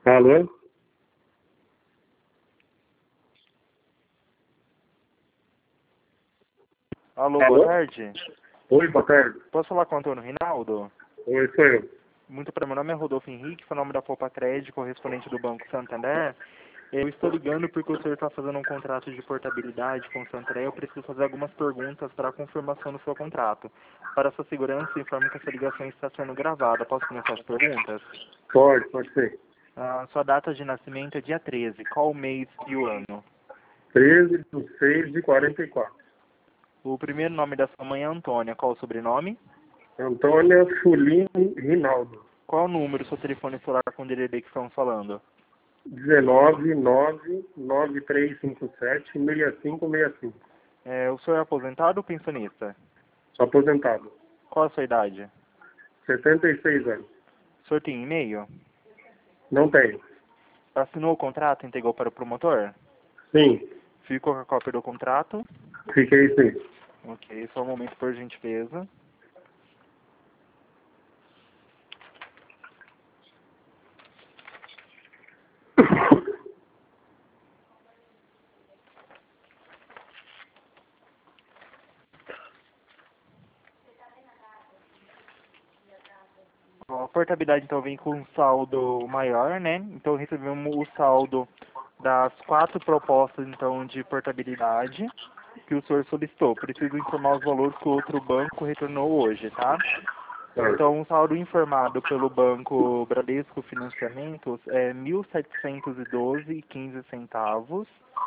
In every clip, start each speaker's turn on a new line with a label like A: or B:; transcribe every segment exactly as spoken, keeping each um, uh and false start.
A: Alô?
B: Alô,
A: Alô?
B: boa tarde.
A: Oi, boa tarde.
B: Posso falar com o Antônio Rinaldo?
A: Oi, sou eu.
B: Muito para meu nome é Rodolfo Henrique, foi o nome da Poupa Crédito, correspondente do Banco Santander. Eu estou ligando porque o senhor está fazendo um contrato de portabilidade com o Santander. Eu preciso fazer algumas perguntas para a confirmação do seu contrato. Para sua segurança, informe que essa ligação está sendo gravada. Posso começar as perguntas?
A: Pode, pode ser.
B: A sua data de nascimento é dia treze. Qual o mês e o ano?
A: treze de seis de quarenta e quatro.
B: O primeiro nome da sua mãe é Antônia. Qual o sobrenome?
A: Antônia Fulim Rinaldo.
B: Qual o número do seu telefone celular com o D D D que estamos falando?
A: dezenove, nove, nove três cinco sete, seis cinco seis cinco.
B: É, o senhor é aposentado ou pensionista?
A: Sou aposentado.
B: Qual a sua idade?
A: setenta e seis anos.
B: O senhor tem e-mail?
A: Não tenho.
B: Assinou o contrato e entregou para o promotor?
A: Sim,
B: Ficou com a cópia do contrato?
A: fiquei sim.
B: Ok, só um momento, por gentileza. Bom, a portabilidade então vem com um saldo maior, né? Então recebemos o saldo das quatro propostas então de portabilidade que o senhor solicitou. Preciso informar os valores que o outro banco retornou hoje, tá?
A: Certo.
B: Então, o saldo informado pelo Banco Bradesco Financiamentos é mil setecentos e doze reais e quinze centavos.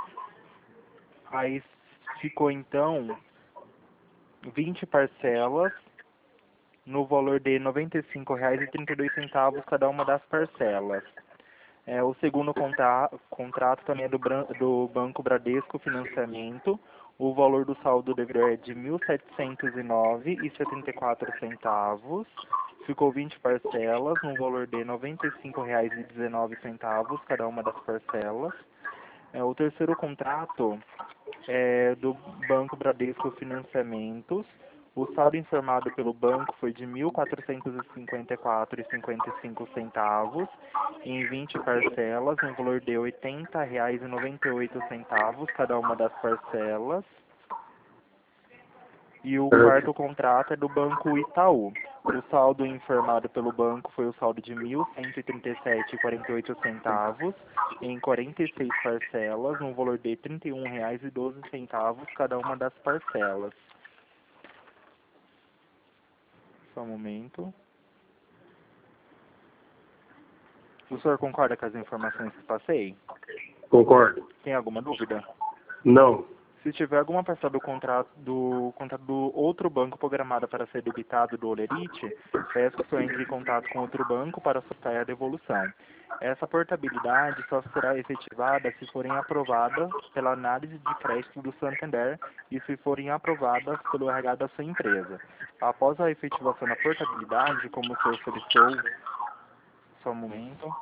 B: Aí ficou, então, vinte parcelas no valor de noventa e cinco reais e trinta e dois centavos cada uma das parcelas. É, o segundo contra contrato também é do, Bran do Banco Bradesco Financiamento. O valor do saldo devedor é de mil setecentos e nove reais e setenta e quatro centavos. Ficou vinte parcelas, no valor de noventa e cinco reais e dezenove centavos cada uma das parcelas. É, o terceiro contrato é do Banco Bradesco Financiamentos. O saldo informado pelo banco foi de mil quatrocentos e cinquenta e quatro reais e cinquenta e cinco centavos em vinte parcelas, no valor de oitenta reais e noventa e oito centavos cada uma das parcelas. E o quarto contrato é do Banco Itaú. O saldo informado pelo banco foi o saldo de mil cento e trinta e sete reais e quarenta e oito centavos em quarenta e seis parcelas, no valor de trinta e um reais e doze centavos cada uma das parcelas. Só um momento. O senhor concorda com as informações que passei?
A: Concordo.
B: Tem alguma dúvida?
A: Não.
B: Se tiver alguma parcela do contrato do contrato do outro banco programada para ser debitado do Olerite, peço que o senhor entre em contato com outro banco para solicitar a devolução. Essa portabilidade só será efetivada se forem aprovadas pela análise de crédito do Santander e se forem aprovadas pelo R H da sua empresa. Após a efetivação da portabilidade, como o senhor solicitou, só um momento.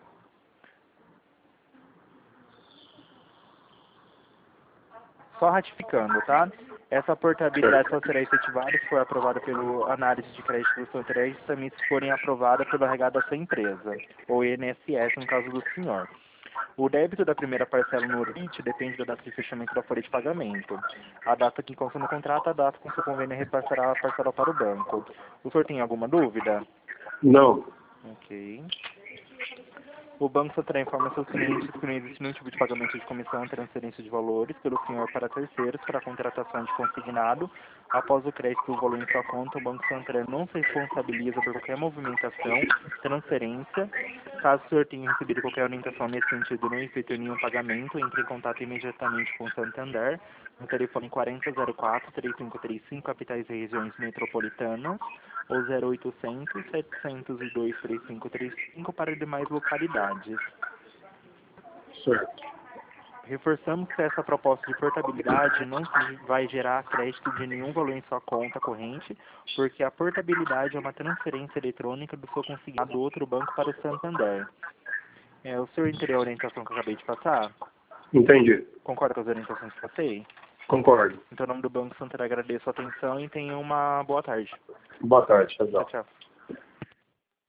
B: Só ratificando, tá? Essa portabilidade só será efetivada se for aprovada pela análise de crédito do Santander e também se forem aprovada pelo R H da sua empresa, ou I N S S no caso do senhor. O débito da primeira parcela no Olerite depende da data de fechamento da folha de pagamento. A data que consta no contrato, a data com que o convênio repassará a parcela para o banco. O senhor tem alguma dúvida?
A: Não.
B: Ok. O Banco Santander informa seus clientes que não existe nenhum tipo de pagamento de comissão ou transferência de valores pelo senhor para terceiros para a contratação de consignado. Após o crédito do valor em sua conta, o Banco Santander não se responsabiliza por qualquer movimentação, transferência. Caso o senhor tenha recebido qualquer orientação nesse sentido e não efetue nenhum pagamento, entre em contato imediatamente com o Santander no telefone quarenta zero quatro, trinta e cinco trinta e cinco, capitais e regiões metropolitanas, ou zero oitocentos, setecentos e dois, trinta e cinco trinta e cinco para demais localidades.
A: Certo.
B: Reforçamos que essa proposta de portabilidade não vai gerar crédito de nenhum valor em sua conta corrente, porque a portabilidade é uma transferência eletrônica do seu consignado do outro banco para o Santander. É, o senhor entendeu a orientação que eu acabei de passar?
A: Entendi.
B: Concorda com as orientações que passei?
A: Concordo.
B: Então, em nome do Banco Santander, agradeço a atenção e tenha uma boa tarde.
A: Boa tarde,
B: Tchau,
A: Chazal.
B: tchau.